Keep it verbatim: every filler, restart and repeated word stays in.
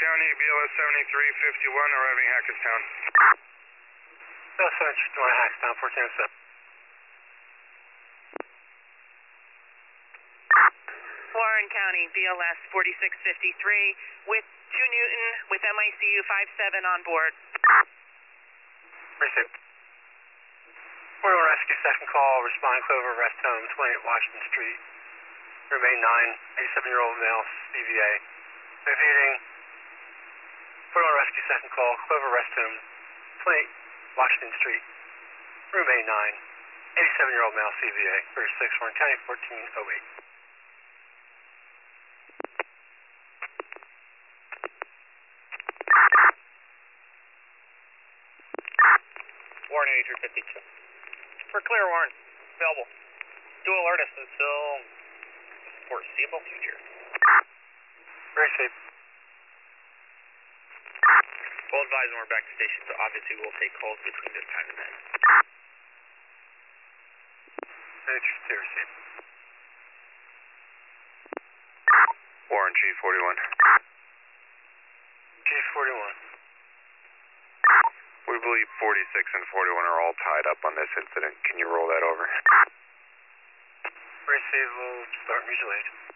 County, B L S seventy-three fifty-one, arriving Hackettstown. B L S seventy-three fifty-one, Hackettstown, fourteen oh seven. Warren County, B L S forty-six fifty-three, with two Newton, with M I C U five seven on board. Received. four one Rescue, second call, respond Clover, rest home, twenty-eight Washington Street. Remain nine, eighty-seven-year-old male, C V A. Repeating. four one Rescue, second call, Clover, rest home, twenty-eight Washington Street. Remain nine, eighty-seven-year-old male, C V A. thirty-six, Warren County, fourteen oh eight. Warren eighty-three fifty-two. For clear, Warren. Available. Do alert us until foreseeable future. Very safe. We'll advise when we're back to station, so obviously we'll take calls between this time and then. eighty-three fifty, received. Warren, G forty-one. G forty-one. We believe forty-six and forty-one are all tied up on this incident. Can you roll that over? Receive, we'll start mutual aid.